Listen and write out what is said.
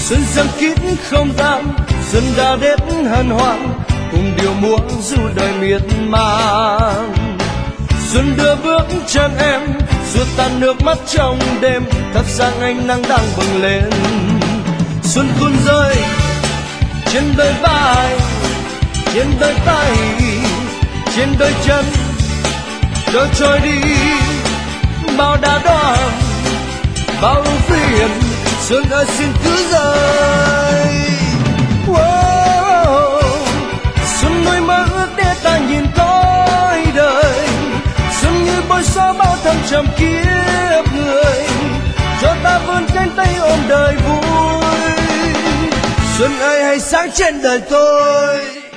Xuân giăng kín không gian, xuân đã đến hân hoan, cùng điệu múa du đời miệt màng. Xuân đưa bước chân em, xua tan nước mắt trong đêm, thắp sáng ánh nắng đang bừng lên. Xuân tuôn rơi trên đôi vai, trên đôi tay, trên đôi chân, rồi trôi đi bao đã đoan, bao ưu phiền. Xuân ơi xin cứ rơi. Xuân nuôi mơ ước để ta nhìn cõi đời, xuân như bôi xóa bao thăng trầm kiếp người, cho ta vươn cánh tay ôm đời vui. Xuân ơi hãy sáng trên đời tôi.